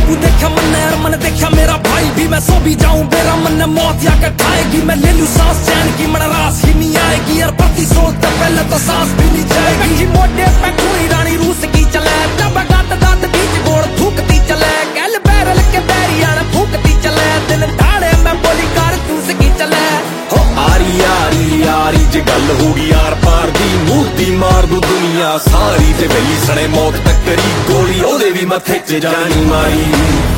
बाबू देखा मन यार मन देखा मेरा भाई भी, मैं सो भी जाऊं मेरा मन मौत या कटाएगी। मैं ले लूं सांस चैन की मन रास ही नहीं आएगी यार, प्रति सोच पहले तो सांस भी नहीं जाएगी। मोटे पे कोई रानी रूस की चले, जब गात दात बीच गोड़ थूकती चले, गल बैरल के बैरियां फूकती चले, दिल ढाड़े में बोली कार तूस की चले। हो आरी यारी यारी जे गल होगी यार पार दी, मूर्ति मार दू दुनिया सारी ते वही सने मौत टक्करी गोली ओदे भी मथे च जानी मारी।